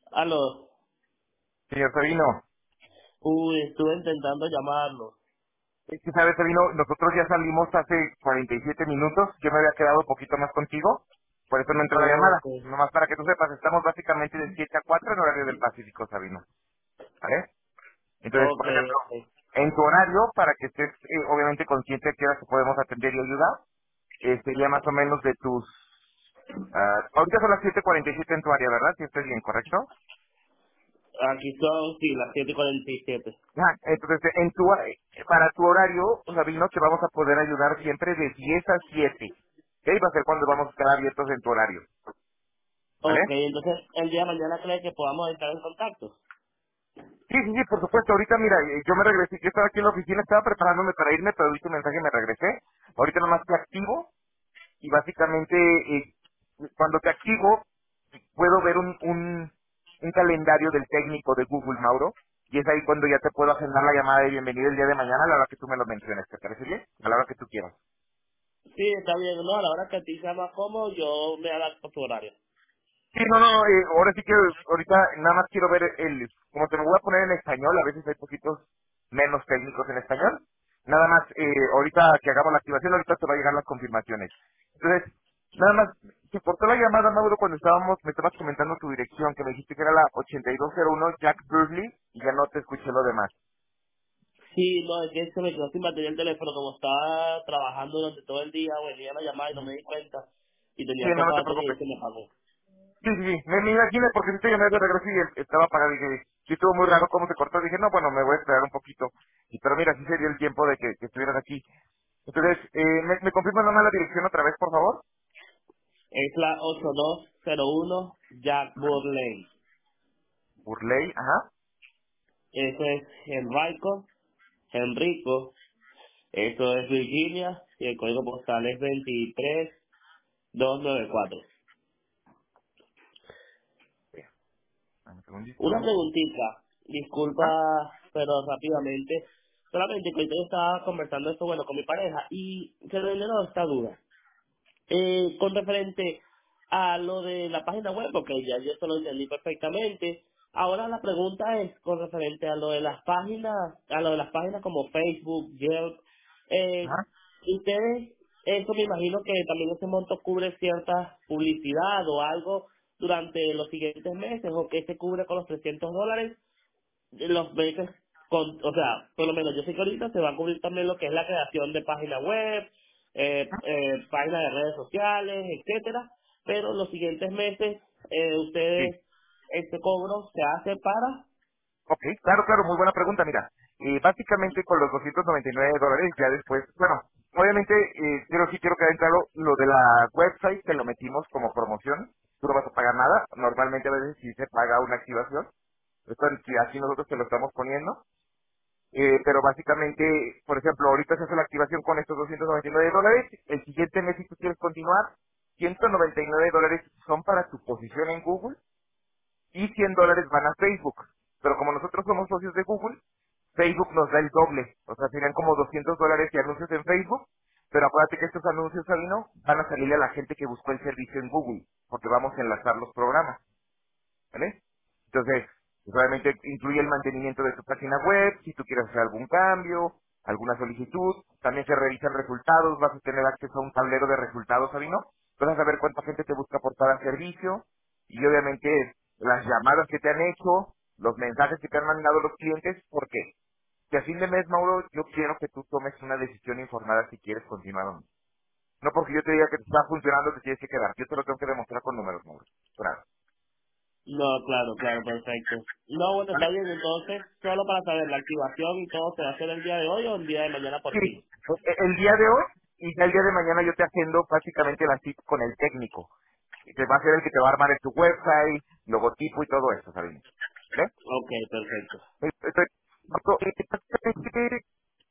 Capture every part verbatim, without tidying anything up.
Aló. Señor Sabino, Uy, estuve intentando llamarlo. es que sabes, Sabino, nosotros ya salimos hace cuarenta y siete minutos, yo me había quedado un poquito más contigo, por eso no entró la llamada. Ok, Nomás para que tú sepas, estamos básicamente de siete a cuatro en horario del Pacífico, Sabino. ¿Vale? Entonces, ok, por ejemplo, ok. en tu horario, para que estés eh, obviamente consciente de que ahora te podemos atender y ayudar, eh, sería más o menos de tus... ah, ahorita son las siete cuarenta y siete en tu área, ¿verdad? Si estoy bien, ¿correcto? Aquí son, sí, las siete y cuarenta y siete. Ah, entonces, en tu, eh, para tu horario, Sabino, te vamos a poder ayudar siempre de diez a siete. ¿Qué va a ser cuando vamos a estar abiertos en tu horario? ¿Vale? Ok, entonces el día de mañana cree que podamos estar en contacto. Sí, sí, sí, por supuesto. Ahorita, mira, eh, yo me regresé, yo estaba aquí en la oficina, estaba preparándome para irme, pero vi tu mensaje y me regresé. Ahorita nomás te activo y básicamente eh, cuando te activo puedo ver un, un, un calendario del técnico de Google, Mauro, y es ahí cuando ya te puedo agendar la llamada de bienvenida el día de mañana a la hora que tú me lo menciones. ¿Te parece bien? A la hora que tú quieras. Sí, está bien, no, a la hora que a ti sea más cómodo, yo me adapto a tu horario. Sí, no, no, eh, ahora sí que ahorita nada más quiero ver el, como te lo voy a poner en español, a veces hay poquitos menos técnicos en español, nada más, eh, ahorita que hagamos la activación, ahorita te va a llegar las confirmaciones. Entonces, nada más, se cortó la llamada, Mauro, cuando estábamos, me estabas comentando tu dirección, que me dijiste que era la ochenta y dos cero uno Jack Burley, y ya no te escuché lo demás. Sí, no, es que se me quedó sin batería el teléfono, como estaba trabajando durante todo el día, venía la llamada y no me di cuenta, y Sí, tenía no, no poca te batería preocupes. y se me apagó. Sí, sí, sí, me, me imaginé porque sí te llamé de regreso y él estaba apagado y dije, sí estuvo muy raro cómo se cortó. Dije, no, bueno, me voy a esperar un poquito. Y, pero mira, sí se dio el tiempo de que, que estuvieras aquí. Entonces, eh, ¿me, me confirmas nomás la dirección otra vez, por favor? Es la ocho dos cero uno Jack Burley. Burley, ajá. Eso es Enrico, Enrico, eso es Virginia, y el código postal es veintitrés doscientos noventa y cuatro. Sí, un Una segundito. preguntita, Ajá, disculpa, pero rápidamente, solamente que yo estaba conversando esto, bueno, con mi pareja, y se me generó esta duda. Eh, con referente a lo de la página web, porque ya yo eso lo entendí perfectamente. Ahora la pregunta es con referente a lo de las páginas, a lo de las páginas como Facebook, Yelp. Eh, ajá. ustedes, eso me imagino que también ese monto cubre cierta publicidad o algo durante los siguientes meses, o que se cubre con los trescientos dólares los meses con, o sea, por lo menos yo sé que ahorita se va a cubrir también lo que es la creación de página web, eh, eh, páginas de redes sociales, etcétera, pero los siguientes meses eh, Sí. ustedes, este cobro se hace para, Ok, claro, claro, muy buena pregunta. Mira, eh, básicamente con los doscientos noventa y nueve dólares ya después, bueno, obviamente, eh, pero sí quiero quedar en claro, lo de la website que lo metimos como promoción, tú no vas a pagar nada, normalmente a veces sí se paga una activación, esto sí, así nosotros te lo estamos poniendo, eh, pero básicamente, por ejemplo, ahorita se hace la activación con estos doscientos noventa y nueve dólares, el siguiente mes si tú quieres continuar, ciento noventa y nueve dólares son para tu posición en Google, y cien dólares van a Facebook. Pero como nosotros somos socios de Google, Facebook nos da el doble. O sea, serían como doscientos dólares de anuncios en Facebook. Pero acuérdate que estos anuncios, Sabino, van a salirle a la gente que buscó el servicio en Google, porque vamos a enlazar los programas. ¿Vale? Entonces, pues obviamente incluye el mantenimiento de tu página web, si tú quieres hacer algún cambio, alguna solicitud, también se revisan resultados, vas a tener acceso a un tablero de resultados, Sabino, vas a saber cuánta gente te busca por cada servicio, y obviamente las llamadas que te han hecho, los mensajes que te han mandado los clientes, ¿por qué? Que a fin de mes, Mauro, yo quiero que tú tomes una decisión informada si quieres continuar o no. No porque yo te diga que te está funcionando, te tienes que quedar. Yo te lo tengo que demostrar con números, Mauro. Claro. no, claro, claro, perfecto. No, bueno, está ¿Vale? bien, entonces, solo para saber, la activación y todo se va a hacer el día de hoy o el día de mañana por Sí, fin. e- el día de hoy y ya el día de mañana yo te agendo prácticamente la cita con el técnico. Que va a ser el que te va a armar en tu website, logotipo y todo eso, Sabine. ¿Vale? Ok, perfecto. Estoy, prácticamente,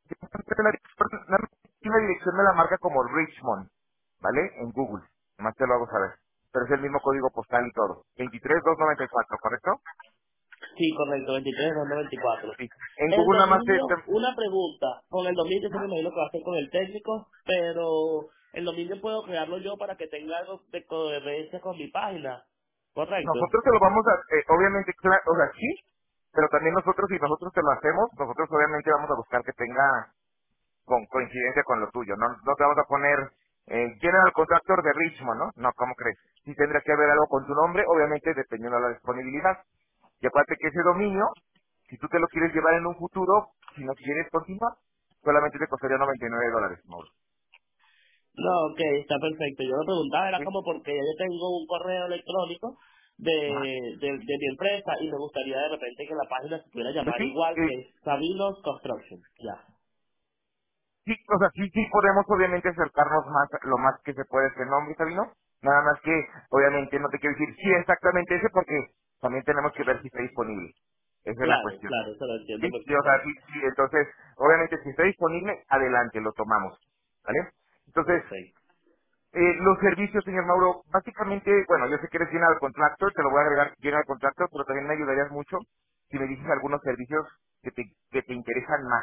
la dirección la la dirección me la marca como Richmond, ¿vale? En Google. Nomás te lo hago saber. Pero es el mismo código postal y todo. veintitrés mil doscientos noventa y cuatro, ¿correcto? Sí, correcto, veintitrés, dos noventa y cuatro. Sí. En El Google nada más te... dominio, te- una pregunta. Con el dominio yo me imagino que va a ser con el técnico, pero el dominio puedo crearlo yo para que tenga algo de coherencia con mi página. Correcto. Nosotros te lo vamos a, eh, obviamente, cla- o sea, sí, pero también nosotros, si nosotros te lo hacemos, nosotros obviamente vamos a buscar que tenga con coincidencia con lo tuyo. No, no te vamos a poner eh, General Contractor de Richmond, ¿no? No, ¿cómo crees? Sí tendrá que haber algo con tu nombre, obviamente dependiendo de la disponibilidad. Y acuérdate que ese dominio, si tú te lo quieres llevar en un futuro, si no quieres continuar, solamente te costaría noventa y nueve dólares, Mauro. No, ok, está perfecto. Yo lo preguntaba, era ¿Sí? como porque yo tengo un correo electrónico de, Ajá. de, de mi empresa y me gustaría de repente que la página se pudiera Pues llamar sí, igual, eh, que es Sabinos Construction. Ya. sí, o sea, sí, sí podemos obviamente acercarnos más, lo más que se puede a ese nombre, Sabino. Nada más que, obviamente, no te quiero decir sí exactamente ese porque también tenemos que ver si está disponible. Esa es la Claro, cuestión. claro, eso lo entiendo Sí, sí, o sea, sí, perfectamente. sí, entonces, obviamente, si está disponible, adelante, lo tomamos. ¿Vale? Entonces, Perfecto. eh, los servicios, señor Mauro, básicamente, bueno, yo sé que eres General Contractor, te lo voy a agregar General Contractor, pero también me ayudarías mucho si me dices algunos servicios que te, que te interesan más.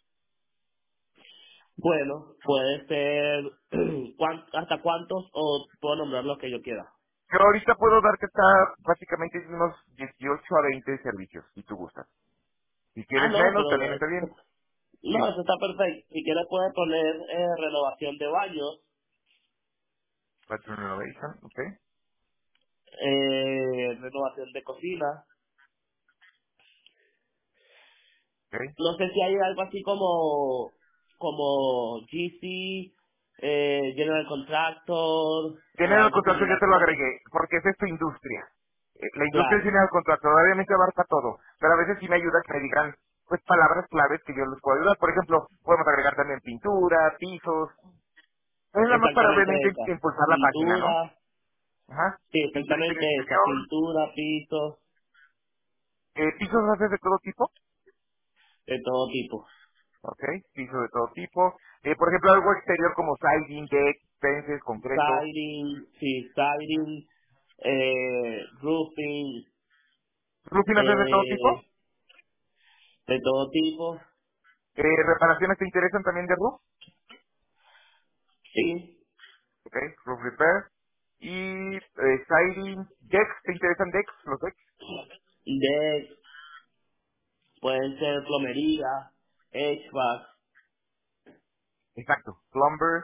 Bueno, puede ser cuán- hasta cuántos o puedo nombrar los que yo quiera. Pero ahorita puedo dar que está básicamente unos dieciocho a veinte servicios, si tú gustas. Si Ah, quieres no, menos, pero también está bien. no, Sí. eso está perfecto. Si quieres puedes poner eh, renovación de baños, Bathroom Renovation, ok. eh, renovación de cocina. Ok. No sé si hay algo así como como G C, eh, General Contractor o General algo Contractor yo similar te lo por ahí. agregué, porque esa es tu industria. Eh, La industria del Claro, General Contractor obviamente abarca todo, pero a veces sí me ayuda que me digan, pues, palabras claves que yo les puedo ayudar. Por ejemplo, podemos agregar también pintura, pisos. Es nada más para exactamente obviamente esa. impulsar la página, ¿no? Pintura, Ajá. sí, Pintura exactamente interior esa. exterior. Pintura, pisos, Eh, ¿Pisos haces de todo tipo? de todo tipo. Ok, pisos de todo tipo. Eh, por ejemplo, algo exterior como siding, deck, fences, concreto. Siding, sí, siding, eh, roofing, ¿Roofing haces de todo tipo? eh, de todo tipo. Eh, ¿Reparaciones te interesan también de roof? Sí, Ok, roof repair. Y eh, siding, decks, ¿te interesan decks? Los decks. de, pueden ser plomería, H V A C, Exacto. Plumber,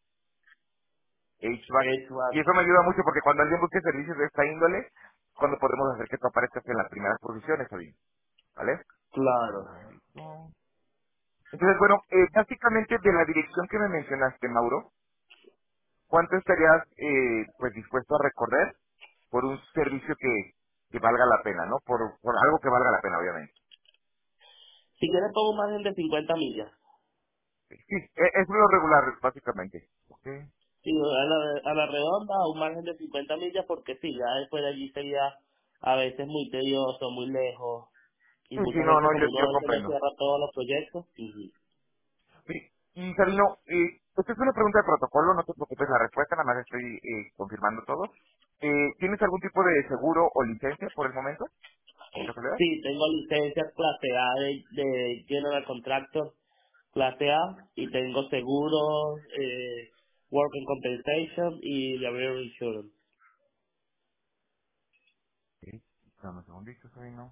H V A C. Y H V A C, eso me ayuda mucho porque cuando alguien busque servicios de esta índole, cuando podemos hacer que tú aparezcas en las primeras posiciones, Sabine. ¿Vale? claro. Listo. Entonces, bueno, eh, básicamente de la dirección que me mencionaste, Mauro, ¿cuánto estarías eh, pues dispuesto a recorrer por un servicio que, que valga la pena, ¿no? Por, por algo que valga la pena, obviamente. Si quieres pongo un margen de cincuenta millas. Sí, sí, e- es lo regular, básicamente. Ok. Sí, a la, a la redonda, un margen de cincuenta millas, porque sí, ya después de allí sería a veces muy tedioso, muy lejos, y Sí, sí, muchas no, veces no, yo, como uno yo a veces no comprendo. cierra todos los proyectos. Ujú. Sí. Y Sabino, eh, esta es una pregunta de protocolo, no te preocupes la respuesta, nada más estoy eh, confirmando todo. Eh, ¿Tienes algún tipo de seguro o licencia por el momento, de casualidad? Sí, tengo licencia clase A de, de General Contractor, clase A, y tengo seguro, eh, Working Compensation y Liability Insurance. Sí, dame un segundito, Sabino.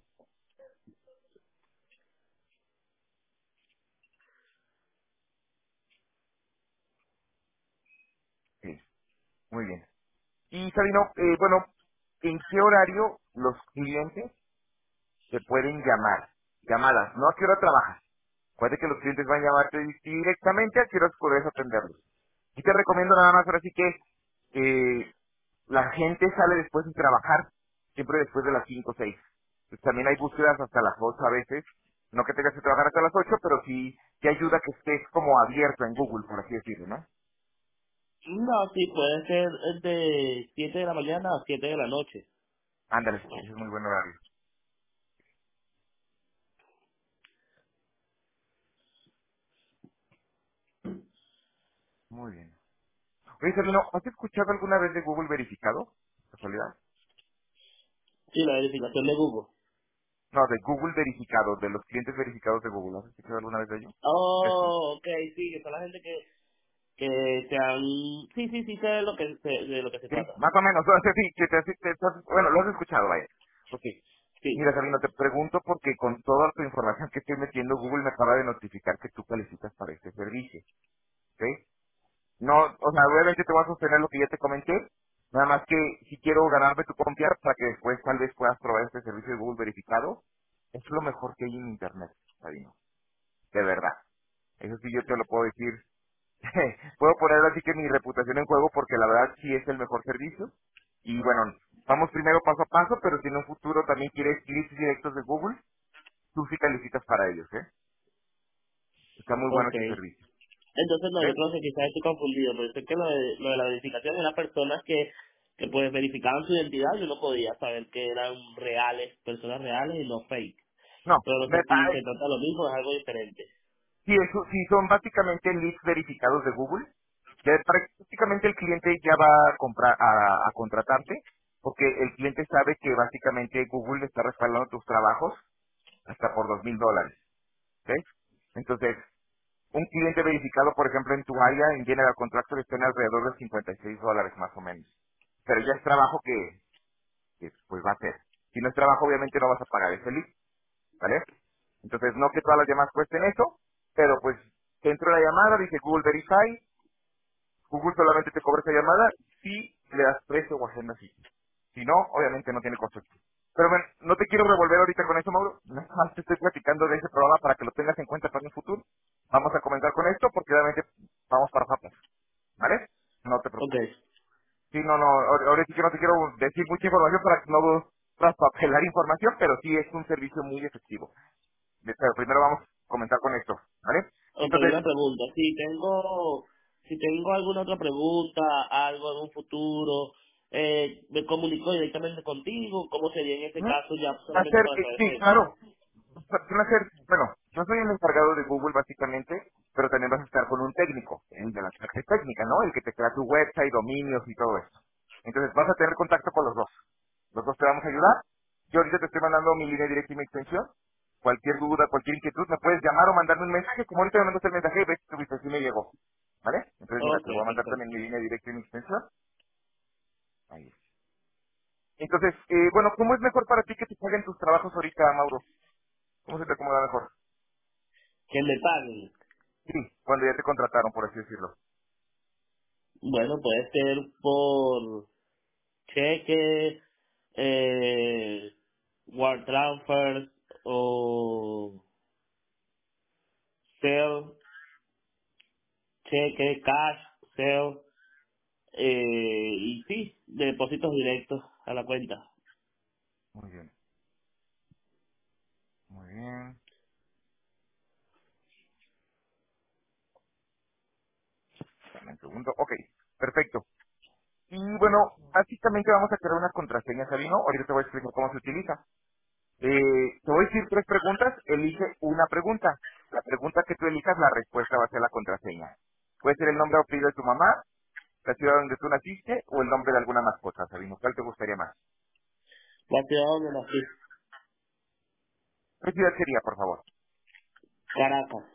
Sí, muy bien. Y Sabino, eh, bueno, ¿en qué horario los clientes te pueden llamar? Llamadas, ¿no? ¿A qué hora trabajas? Puede que los clientes van a llamarte directamente, ¿a qué horas puedes atenderlos? Y te recomiendo nada más ahora sí que eh, la gente sale después de trabajar, siempre después de las cinco o seis. Pues también hay búsquedas hasta las ocho a veces. No que tengas que trabajar hasta las ocho, pero sí te ayuda que estés como abierto en Google, por así decirlo, ¿no? No, sí, puede ser de siete de la mañana a siete de la noche. Ándale, ese es muy buen horario. Muy bien. Oye, Sabino, ¿has escuchado alguna vez de Google verificado? ¿Casualidad? Sí, la verificación de Google. No, de Google verificado, de los clientes verificados de Google. ¿Has escuchado alguna vez de ello? Eso. Oh, ok, sí, que son la gente que que sean, sí, sí, sí sé de lo que se, de lo que se Sí, trata. más o menos. O sea, sí, que te, te- te- bueno, lo has escuchado, vaya. Ok. Sí, Mira, Sabino, te pregunto porque con toda tu información que estoy metiendo, Google me acaba de notificar que tú calificas para este servicio. ¿Ok? No, o sea, obviamente te voy a sostener lo que ya te comenté. Nada más que si quiero ganarme tu confianza para que después tal vez puedas probar este servicio de Google verificado, es lo mejor que hay en Internet, Sabino. De verdad. Eso sí yo te lo puedo decir. Puedo poner así que mi reputación en juego porque la verdad sí es el mejor servicio. Y bueno, vamos primero paso a paso, pero si en un futuro también quieres clics directos de Google, tú sí calificas para ellos, ¿eh? Está muy bueno ok. este servicio. Entonces no, ¿Ok? yo creo que quizás estoy confundido, pero sé que lo de, lo de la verificación eran personas que, que pues verificaban su identidad, yo no podía saber que eran reales, personas reales y no fake. No, Pero no me, sé si ah, se trata de lo mismo, es algo diferente. sí, eso, sí, son básicamente leads verificados de Google. Que prácticamente el cliente ya va a comprar, a, a contratarte, porque el cliente sabe que básicamente Google está respaldando tus trabajos hasta por dos mil dólares. ¿Ok? Entonces, un cliente verificado, por ejemplo, en tu área, en General Contractor, está en alrededor de cincuenta y seis dólares más o menos. Pero ya es trabajo que, que, pues va a hacer. Si no es trabajo, obviamente no vas a pagar ese lead, ¿vale? Entonces, no que todas las llamadas cuesten eso, pero pues dentro de la llamada dice Google Verify, Google solamente te cobra esa llamada si le das precio o agenda así. Si no, obviamente no tiene costo. Pero bueno, no te quiero revolver ahorita con eso, Mauro. Nada más te estoy platicando de ese programa para que lo tengas en cuenta para un futuro. Vamos a comenzar con esto porque obviamente vamos para papas, ¿vale? No te Ok, preocupes. Sí, no, no, ahora ahora sí que no te quiero decir mucha información para que no traspapelar información, pero sí es un servicio muy efectivo. De- Pero primero vamos a comenzar con esto, ¿vale? ok, Entonces, una pregunta. Si tengo, si tengo alguna otra pregunta, algo en un futuro, eh, me comunico directamente contigo, ¿cómo sería en ese ¿mm? caso ya solamente hacer, para eh, saber sí, eso? claro, van a ser, bueno, yo soy el encargado de Google básicamente, pero también vas a estar con un técnico, el de la parte técnica, ¿no? El que te crea tu website, dominios y todo eso. Entonces vas a tener contacto con los dos. Los dos te vamos a ayudar. Yo ahorita te estoy mandando mi línea directa y mi extensión. Cualquier duda, cualquier inquietud, me puedes llamar o mandarme un mensaje. Como ahorita me mandaste el mensaje, ves que tu visita sí me llegó. ¿Vale? Entonces mira, Ok, te lo voy a mandar también perfecto. mi línea directa y mi extensión. Ahí es. Entonces, eh, bueno, ¿cómo es mejor para ti que te paguen tus trabajos ahorita, Mauro? ¿Cómo se te acomoda mejor? Que me paguen. Sí, cuando ya te contrataron, por así decirlo. Bueno, puede ser por cheque, eh, wire transfer o sell, cheque, cash, sell, eh, y sí, depósitos directos a la cuenta. Muy bien, muy bien. Dame un segundo. Ok, perfecto. Y bueno, básicamente vamos a crear una contraseña, Sabino. Ahorita te voy a explicar cómo se utiliza. Eh, te voy a decir tres preguntas. Elige una pregunta. La pregunta que tú elijas, la respuesta va a ser la contraseña. Puede ser el nombre o apellido de tu mamá, la ciudad donde tú naciste o el nombre de alguna mascota, Sabino. ¿Cuál te gustaría más? La ciudad donde nací, ¿Qué ciudad sería, por favor? Caracas.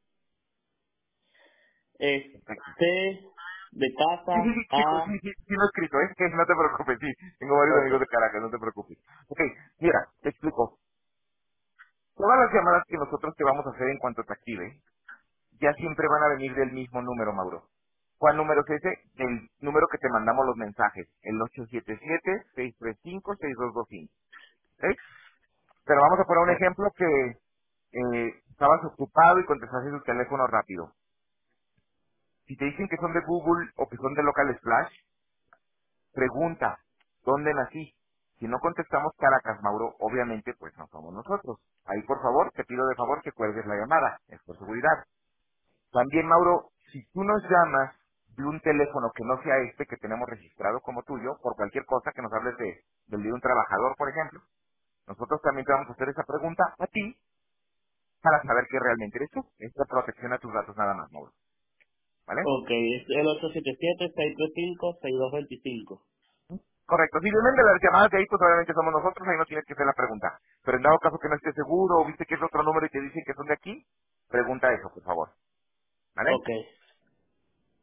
Es Perfecto. C de Sí, sí, casa sí, sí, A. sí, sí, sí lo he escrito, ¿eh? No te preocupes, sí. Tengo varios Ok, amigos de Caracas, no te preocupes. Ok, mira, te explico. Todas las llamadas que nosotros te vamos a hacer en cuanto te active, ya siempre van a venir del mismo número, Mauro. ¿Cuál número es ese? El número que te mandamos los mensajes, el ocho siete siete, seis tres cinco, seis dos dos cinco. ¿Ok? Pero vamos a poner un o- ejemplo que eh, estabas ocupado y contestaste tu teléfono rápido. Si te dicen que son de Google o que son de Local Splash, pregunta, ¿dónde nací? Si no contestamos Caracas, Mauro, obviamente pues no somos nosotros. Ahí por favor, te pido de favor que cuelgues la llamada, es por seguridad. También, Mauro, si tú nos llamas de un teléfono que no sea este que tenemos registrado como tuyo, por cualquier cosa que nos hables de, del de un trabajador, por ejemplo, nosotros también te vamos a hacer esa pregunta a ti para saber que realmente eres tú. Esta protección a tus datos nada más, Mauro. ¿Vale? ok, es el ocho siete siete, seis tres cinco, seis dos dos cinco. Correcto. Si vienen de las llamadas de ahí, pues obviamente somos nosotros, ahí no tienes que hacer la pregunta. Pero en dado caso que no estés seguro o viste que es otro número y te dicen que son de aquí, pregunta eso, por favor. ¿Vale? Ok, Sí.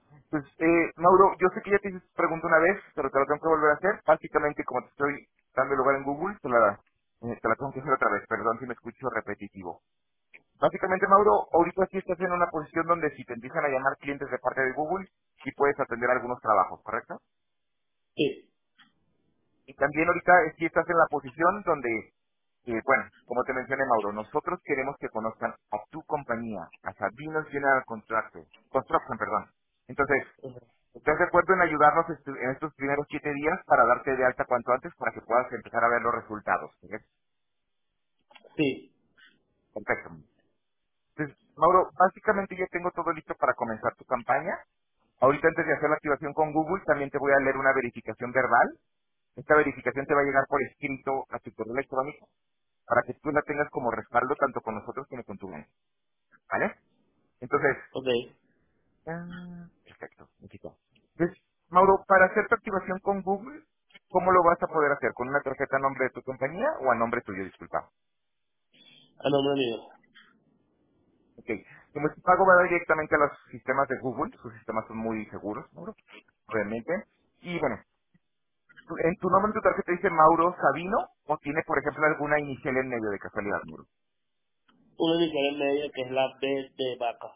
Pues, eh, Mauro, yo sé que ya te hice esta pregunta una vez, pero te la tengo que volver a hacer. Básicamente, como te estoy dando lugar en Google, te la, eh, te la tengo que hacer otra vez. Perdón si me escucho repetitivo. Básicamente, Mauro, ahorita sí estás en una posición donde si te empiezan a llamar clientes de parte de Google, sí puedes atender algunos trabajos, ¿correcto? Sí, Y también ahorita sí estás en la posición donde, eh, bueno, como te mencioné, Mauro, nosotros queremos que conozcan a tu compañía, a Sabinos General Contractor, Construction, perdón. Entonces, ujú, ¿estás de acuerdo en ayudarnos estu- en estos primeros siete días para darte de alta cuanto antes para que puedas empezar a ver los resultados? ¿Sí? sí, Perfecto. Entonces, Mauro, básicamente ya tengo todo listo para comenzar tu campaña. Ahorita antes de hacer la activación con Google, también te voy a leer una verificación verbal. Esta verificación te va a llegar por escrito a tu correo electrónico para que tú la tengas como respaldo tanto con nosotros como con tu banco. ¿Vale? Entonces, ok. ah, perfecto, me quito. Entonces, Mauro, para hacer tu activación con Google, ¿cómo lo vas a poder hacer? ¿Con una tarjeta a nombre de tu compañía o a nombre tuyo? Disculpa. A nombre mío. Ok. Como este pago va directamente a los sistemas de Google, sus sistemas son muy seguros, Mauro, obviamente. Y bueno, tu- en tu nombre en tu tarjeta dice Mauro Sabino o tiene, por ejemplo, alguna inicial en medio de casualidad, Mauro. Una inicial en medio que es la B de vaca.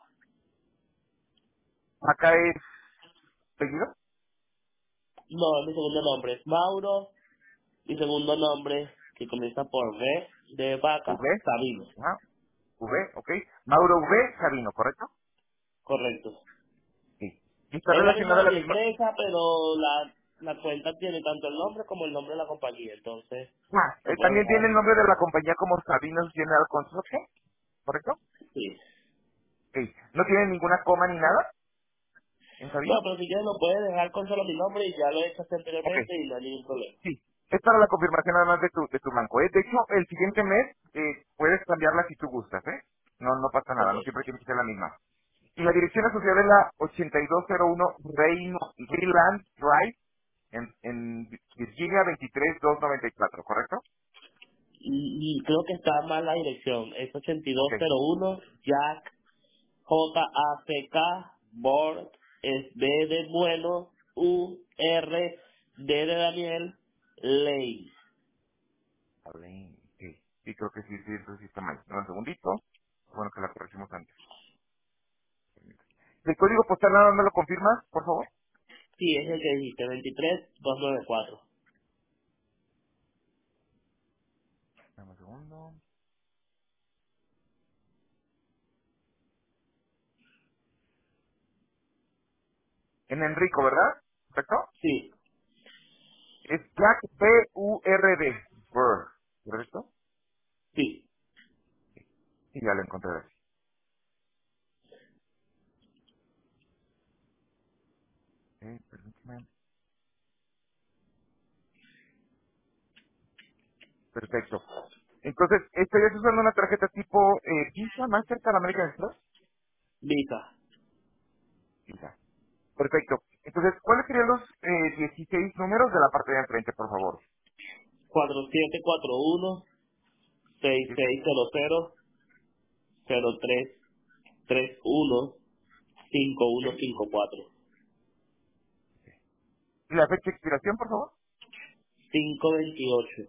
Acá es seguido, No, es mi segundo nombre. Es Mauro. Mi segundo nombre, que comienza por V de vaca, V, Sabino. ajá, V, ok. Mauro V Sabino, ¿correcto? Correcto. Sí. ¿Y está Es la misma relacionada de la mi firma? empresa, pero la, la cuenta tiene tanto el nombre como el nombre de la compañía. Entonces, Ah, lo eh, puedo también tiene dejar. el nombre de la compañía como Sabinos General Construction, ¿correcto? Sí. Sí. ¿No tiene ninguna coma ni nada en No, Sabino? pero si quieres lo puedes dejar con solo mi nombre y ya lo he hecho Ok, anteriormente y no hay ningún problema. sí. Es para la confirmación además de tu, de tu banco. ¿eh? De hecho, el siguiente mes eh, puedes cambiarla si tú gustas, ¿eh? No, no pasa Ok. nada, no siempre tiene que ser la misma. Y la dirección asociada es la ochenta y dos cero uno Reino, Greenland Drive en, en Virginia veintitrés mil doscientos noventa y cuatro, ¿correcto? Y, y creo que está mal la dirección. Es ochenta y dos Ok, cero uno Jack J A C K Board es B de bueno U R D de Daniel Lane. Vale, sí, sí, creo que sí, sí, eso sí está mal. Dame un segundito. Bueno, que la corregimos antes. ¿El código postal nada más me lo confirmas, por favor? Sí, es el que dijiste, veintitrés doscientos noventa y cuatro. Dame un segundo. En Enrico, ¿verdad? ¿Correcto? Sí, Es Jack B U R D. Burr, ¿correcto? sí. Sí, ya lo encontré. Eh, permíteme. Perfecto. Entonces, ¿estarías usando una tarjeta tipo eh, Visa, Mastercard, American Express? Visa. Visa. Perfecto. Entonces, ¿cuáles serían los eh, dieciséis números de la parte de enfrente, por favor? cuatro siete cuatro uno seis Sí. seis cero cero cero tres tres uno cinco Ok. uno cinco cuatro ¿Y la fecha de expiración, por favor? cinco veintiocho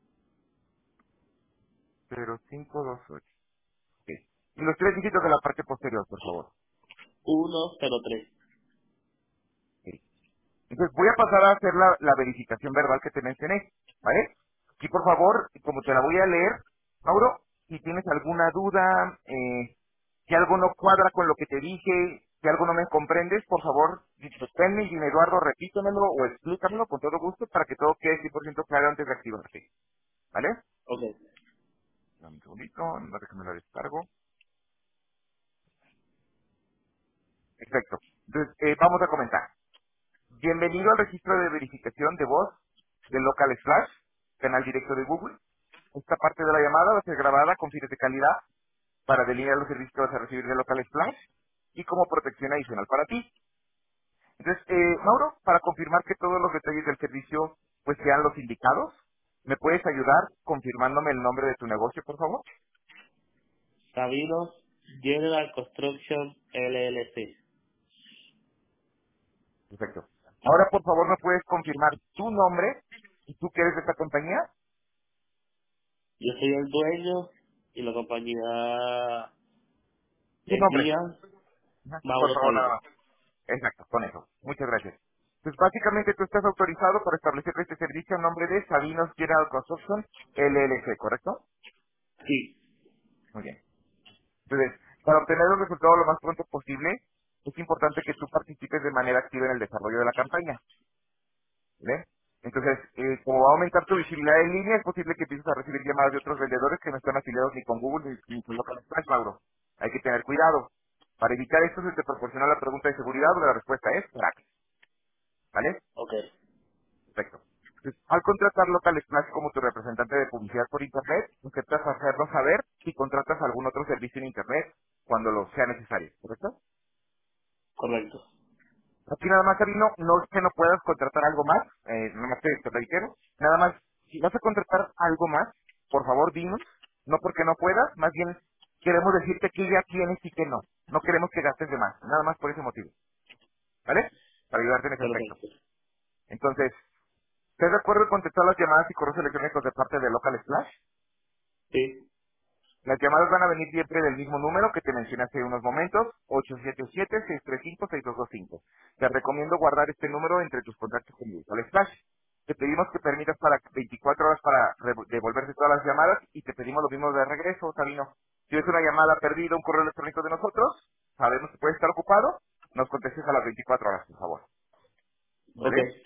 cero cinco dos ocho. Ok. Y los tres dígitos de la parte posterior, por favor. uno cero tres. Ok. Entonces voy a pasar a hacer la, la verificación verbal que te mencioné, ¿vale? Aquí, por favor, como te la voy a leer, Mauro, si tienes alguna duda, eh, si algo no cuadra con lo que te dije, si algo no me comprendes, por favor, deténme y dime, Eduardo, repítemelo o explícamelo con todo gusto para que todo quede cien por ciento claro antes de activarte, ¿vale? Ok. Dame un segundito, no déjame lo descargo. Perfecto. Entonces, eh, vamos a comenzar. Bienvenido al registro de verificación de voz de Local Slash, canal directo de Google. Esta parte de la llamada va a ser grabada con fines de calidad para delinear los servicios que vas a recibir de Local Slash y como protección adicional para ti. Entonces, eh, Mauro, para confirmar que todos los detalles del servicio pues sean los indicados, ¿me puedes ayudar confirmándome el nombre de tu negocio, por favor? Sabinos General Construction L L C. Perfecto. Ahora, por favor, ¿me puedes confirmar tu nombre y tú que eres de esta compañía? Yo soy el dueño y la compañía Tu es nombre. mía, Ajá. Por Mauro favor, nada Sabino. más. Exacto, con eso. Muchas gracias. Pues básicamente tú estás autorizado para establecer este servicio a nombre de Sabinos General Construction L L C, ¿correcto? Sí, Muy bien. Entonces, para obtener los resultados lo más pronto posible, es importante que tú participes de manera activa en el desarrollo de la campaña. ¿Vale? Entonces, eh, como va a aumentar tu visibilidad en línea, es posible que empieces a recibir llamadas de otros vendedores que no están afiliados ni con Google ni, ni con Local Splash, Mauro. Hay que tener cuidado. Para evitar esto, se te proporciona la pregunta de seguridad, donde la respuesta es gratis. ¿Vale? ok, Perfecto. Entonces, al contratar Local Splash como tu representante de publicidad por Internet, intentas hacernos saber si contratas algún otro servicio en Internet cuando lo sea necesario, ¿correcto? correcto. Aquí nada más, Sabino, no es que no puedas contratar algo más, eh, nada más te, te reitero, nada más, si vas a contratar algo más, por favor dinos, no porque no puedas, más bien queremos decirte que ya tienes y que no, no queremos que gastes de más, nada más por ese motivo, ¿vale? Para ayudarte en ese aspecto. Perfecto. Entonces, ¿estás de acuerdo en contestar las llamadas y correos electrónicos de parte de Local Splash? Sí, Las llamadas van a venir siempre del mismo número que te mencioné hace unos momentos, ocho siete siete, seis tres cinco, seis dos dos cinco. Te recomiendo guardar este número entre tus contactos con Virtual Splash. Te pedimos que permitas para veinticuatro horas para re- devolverte todas las llamadas y te pedimos lo mismo de regreso, Sabino. Si es una llamada perdida, un correo electrónico de nosotros, sabemos que puede estar ocupado, nos contestes a las veinticuatro horas, por favor. ok, ¿Vale?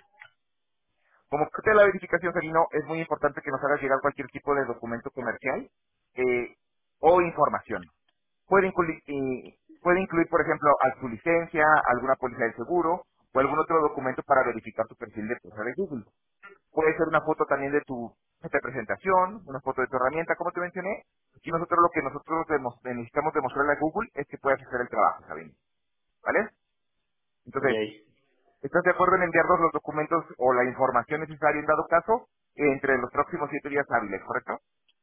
Como parte de la verificación, Sabino, es muy importante que nos hagas llegar cualquier tipo de documento comercial eh, o información. Puede incluir, eh, puede incluir, por ejemplo, a tu licencia, alguna póliza de seguro o algún otro documento para verificar tu perfil de empresa de Google. Puede ser una foto también de tu de presentación, una foto de tu herramienta, como te mencioné. Aquí nosotros lo que nosotros demos- necesitamos demostrarle a Google es que puedas hacer el trabajo, Sabino. ¿Vale? ok, Entonces, ¿estás de acuerdo en enviarnos los documentos o la información necesaria en dado caso entre los próximos siete días hábiles, correcto?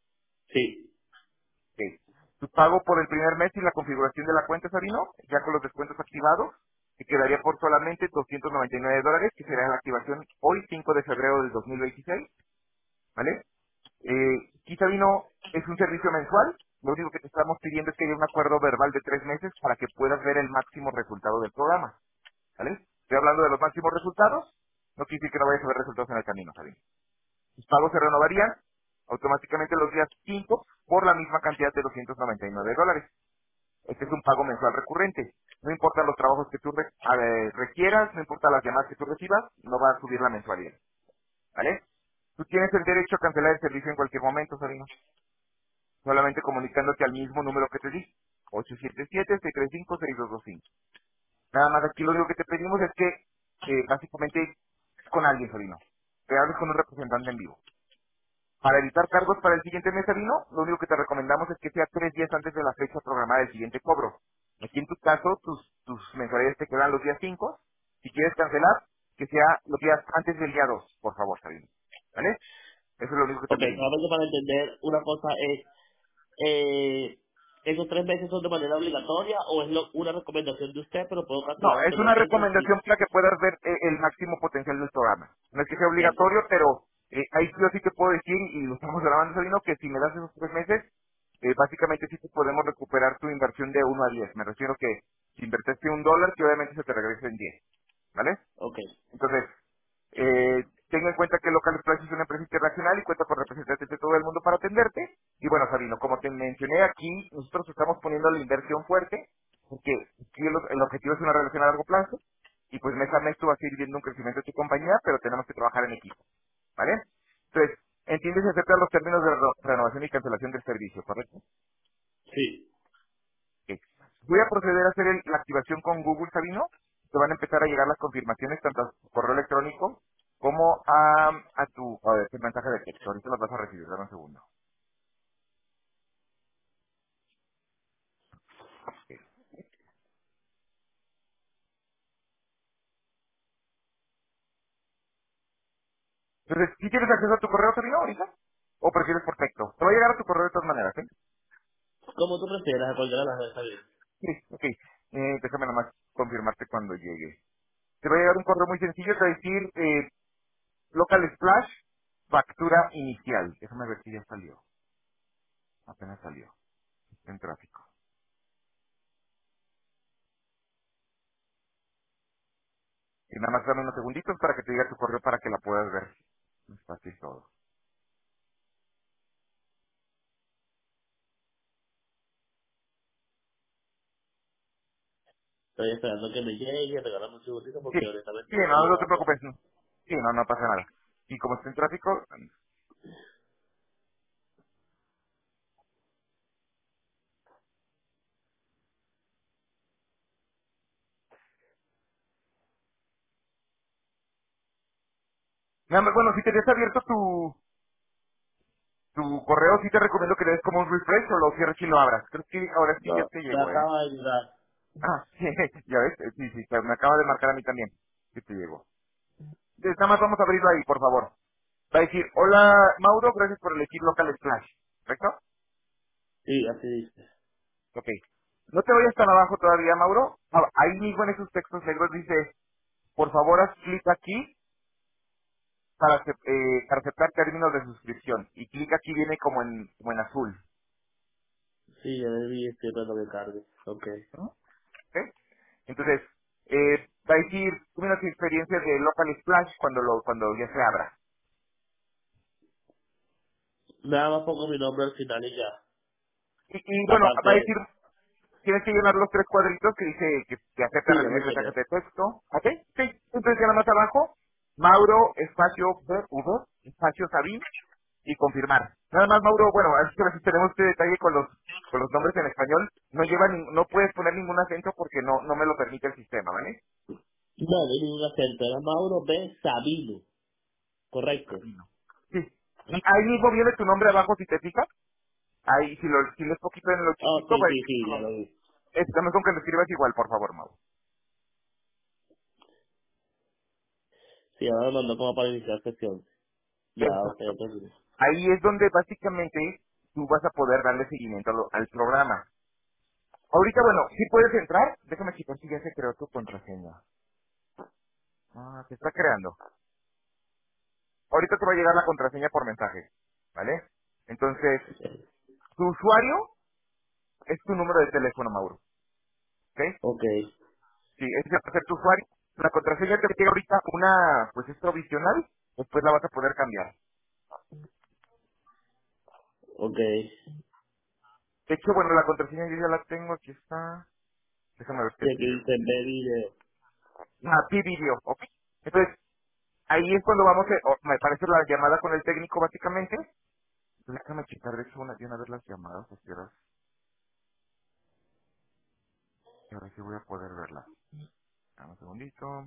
sí, Ok. Tu pago por el primer mes y la configuración de la cuenta, Sabino, ya con los descuentos activados, te quedaría por solamente doscientos noventa y nueve dólares, que será la activación hoy, cinco de febrero del dos mil veintiséis, ¿vale? Eh, aquí, Sabino, es un servicio mensual. Lo único que te estamos pidiendo es que haya un acuerdo verbal de tres meses para que puedas ver el máximo resultado del programa, ¿vale? Estoy hablando de los máximos resultados, no quiere decir que no vayas a ver resultados en el camino, Sabino. Sus pagos se renovarían automáticamente los días cinco por la misma cantidad de doscientos noventa y nueve dólares. Este es un pago mensual recurrente. No importa los trabajos que tú re- eh, requieras, no importa las llamadas que tú recibas, no va a subir la mensualidad. ¿Vale? Tú tienes el derecho a cancelar el servicio en cualquier momento, Sabino. Solamente comunicándote al mismo número que te di. ocho siete siete, seis tres cinco, seis dos dos cinco. Nada más aquí lo único que te pedimos es que, eh, básicamente, es con alguien, Sabino. Que hables con un representante en vivo. Para evitar cargos para el siguiente mes, Sabino, lo único que te recomendamos es que sea tres días antes de la fecha programada del siguiente cobro. Aquí en tu caso, tus, tus mensualidades te quedan los días cinco. Si quieres cancelar, que sea los días antes del día dos, por favor, Sabino. ¿Vale? Eso es lo único que te ok. pedimos. Solamente para entender una cosa es, eh, ¿esos tres meses son de manera obligatoria o es lo- una recomendación de usted, pero puedo No, cancelar es una anteriormente? Sí. recomendación para que puedas ver eh, el máximo potencial del programa. No es que sea Eso. obligatorio, pero eh, ahí sí yo sí te puedo decir, y lo estamos grabando, Sabino, que si me das esos tres meses, eh, básicamente sí te podemos recuperar tu inversión de uno a diez. Me refiero que si invertiste un dólar, que obviamente se te regresa en diez. ¿Vale? Ok, Entonces, eh, tenga en cuenta que Local Express es una empresa internacional y cuenta con representantes de todo el mundo para atenderte. Y bueno, Sabino, como te mencioné aquí, nosotros estamos poniendo la inversión fuerte, porque aquí el, el objetivo es una relación a largo plazo, y pues mes a mes tú vas a ir viendo un crecimiento de tu compañía, pero tenemos que trabajar en equipo, ¿vale? Entonces, entiendes y aceptas los términos de re- renovación y cancelación del servicio, ¿correcto? sí, Ok. Voy a proceder a hacer el- la activación con Google, Sabino. Te van a empezar a llegar las confirmaciones tanto a tu correo electrónico como a, a tu a ver, tu mensaje de texto. Ahorita las vas a recibir, dame un segundo. Ok. Entonces, ¿sí tienes acceso a tu correo, Sabino, ahorita? ¿O prefieres por texto? Te va a llegar a tu correo de todas maneras, ¿eh? como tú prefieras, a cualquiera de las dos está bien. Sí, ok. Eh, déjame nomás confirmarte cuando llegue. Te va a llegar un correo muy sencillo, te va a decir eh, Local Splash, factura inicial. Déjame ver si ya salió. Apenas salió. Está en tráfico. Y nada más dame unos segunditos para que te diga tu correo para que la puedas ver. Es fácil todo. Estoy esperando que me llegue, regálame un segundito Sí, porque sí, honestamente no me ha no, no te llegado. preocupes. Sí, no, no pasa nada. Y como está en tráfico, nada más, bueno, si te has abierto tu, tu correo, sí te recomiendo que le des como un refresh o lo cierres y lo abras. Creo que ahora sí ya No, te me llegó, ¿eh? acaba de llegar. Ah, sí, ya ves, eh, sí, sí, te- me acaba de marcar a mí también. Sí te llegó. Entonces, nada más vamos a abrirlo ahí, por favor. Va a decir, hola Mauro, gracias por elegir Local Splash. ¿Correcto? Sí, así dice. Ok. No te vayas tan abajo todavía, Mauro. Ah, ahí mismo en esos textos negros dice, por favor haz clic aquí para, acep- eh, para aceptar términos de suscripción. Y clic aquí viene como en, como en azul. Sí, ya le vi, estoy esperando que cargue. Ok. ¿No? ¿Ok? Entonces, eh, va a decir, tuve unas experiencias de Local Splash cuando lo, cuando ya se abra. Nada más pongo mi nombre al final y ya. Y, y bueno, Aparte va a de... decir, tienes que llenar los tres cuadritos que dice que, que acepta Sí, ya recibir lo mensajes llené. de texto. ¿Ok? Sí. Entonces ya nada más abajo, Mauro, espacio B V, espacio Sabin, y confirmar. Nada más, Mauro, bueno, a ver si tenemos este detalle con los con los nombres en español. No lleva ni- no puedes poner ningún acento porque no no me lo permite el sistema, ¿vale? No, no hay ningún acento. Era Mauro B. Sabino. Correcto. Sabino. Sí. Y ahí mismo viene tu nombre abajo si te fijas. Ahí, si lo si lees poquito en lo Oh, chiquito, sí, va a sí, decir tu sí, ya lo nombre. vi. Es, también con que lo escribas igual, por favor, Mauro. Sí, ahora me mandó como para iniciar sesión. Ya, ok, Exacto. entonces. Ahí es donde básicamente tú vas a poder darle seguimiento a lo- al programa. Ahorita, bueno, si puedes entrar, déjame checar si ya se creó tu contraseña. Ah, se está creando. Ahorita te va a llegar la contraseña por mensaje, ¿vale? Entonces, tu usuario es tu número de teléfono, Mauro, ¿ok? Ok, Sí, ese va a ser tu usuario. La contraseña te llega ahorita una, pues es provisional, después la vas a poder cambiar. ok. De hecho, bueno, la contraseña yo ya la tengo, aquí está. Déjame ver qué Sí, aquí pide. dice ve video. Ah, P-Video, ¿ok? Entonces, ahí es cuando vamos a, o- me parece la llamada con el técnico, básicamente. Déjame checar, de hecho, una, de una vez las llamadas, así ahora, ahora sí voy a poder verlas. Dame un segundito.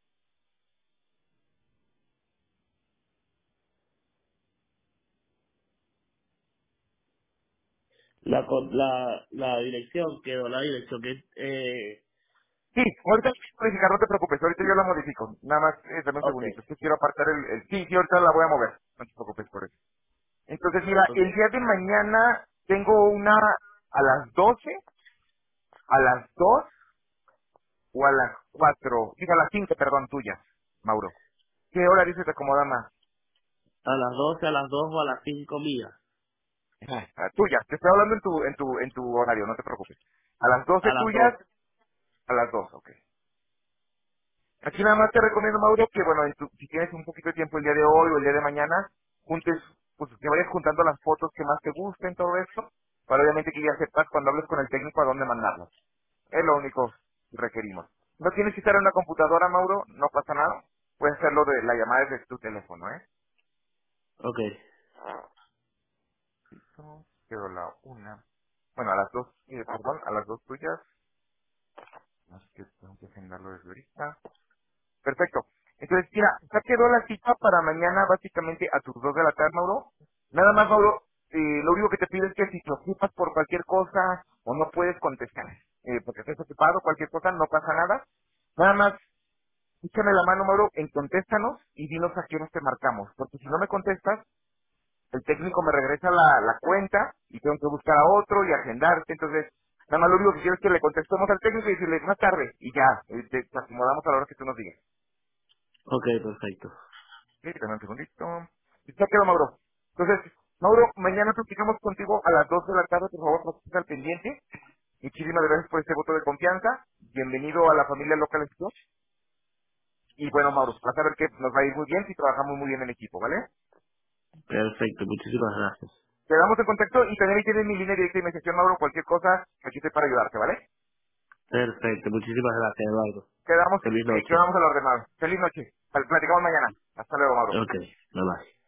La, con- la, la dirección quedó, la dirección que... Eh, Sí, ahorita la voy a modificar, no te preocupes, ahorita yo la modifico. Nada más, eh, dame un ok, segundito, es que quiero apartar el, el... Sí, sí, ahorita la voy a mover, no te preocupes por eso. Entonces, mira, ok. el día de mañana tengo una a las doce, a las dos o a las cuatro, digo a las cinco, perdón, tuyas, Mauro. ¿Qué horario se te acomoda más? A las doce, a las dos o a las cinco mías. Ajá. Ah, tuyas, te estoy hablando en tu, en tu, en tu horario, no te preocupes. A las doce A las tuyas, dos. a las dos, ok. Aquí nada más te recomiendo, Mauro, que bueno, en tu- si tienes un poquito de tiempo el día de hoy o el día de mañana, juntes, pues que vayas juntando las fotos que más te gusten, todo esto, para obviamente que ya sepas cuando hables con el técnico a dónde mandarlas. Es lo único que requerimos. No tienes que estar en una computadora, Mauro, no pasa nada. Puedes hacerlo de la llamada desde tu teléfono, ¿eh? Ok, Listo. Quedó la una. Bueno, a las dos, eh, perdón, a las dos tuyas. Así que tengo que agendarlo desde ahorita. Perfecto. Entonces, mira, ya quedó la cita para mañana básicamente a tus dos de la tarde, Mauro. Nada más, Mauro, eh, lo único que te pido es que si te ocupas por cualquier cosa o no puedes contestar, eh, porque estés ocupado, cualquier cosa, no pasa nada. Nada más, échame la mano, Mauro, en contéstanos y dinos a qué nos te marcamos. Porque si no me contestas, el técnico me regresa la, la cuenta y tengo que buscar a otro y agendarte. Entonces, Nada más lo único que quiero es que le contestemos al técnico y decirle más tarde, y ya, eh, te, te acomodamos a la hora que tú nos digas. Ok, perfecto. Sí, dame un segundito. Ya quedó, Mauro. Entonces, Mauro, mañana platicamos contigo a las dos de la tarde, por favor, no estés al pendiente. Muchísimas gracias por este voto de confianza. Bienvenido a la familia Local Stop. Y bueno, Mauro, vas a ver que nos va a ir muy bien si trabajamos muy bien en equipo, ¿vale? Perfecto, muchísimas gracias. Quedamos en contacto y también ahí tienes mi línea directa de investigación, Mauro. Cualquier cosa, aquí estoy para ayudarte, ¿vale? Perfecto, muchísimas gracias, Eduardo. Quedamos, Feliz eh, noche. quedamos al ordenado. Feliz noche. Platicamos mañana. Hasta luego, Mauro. Ok, bye bye.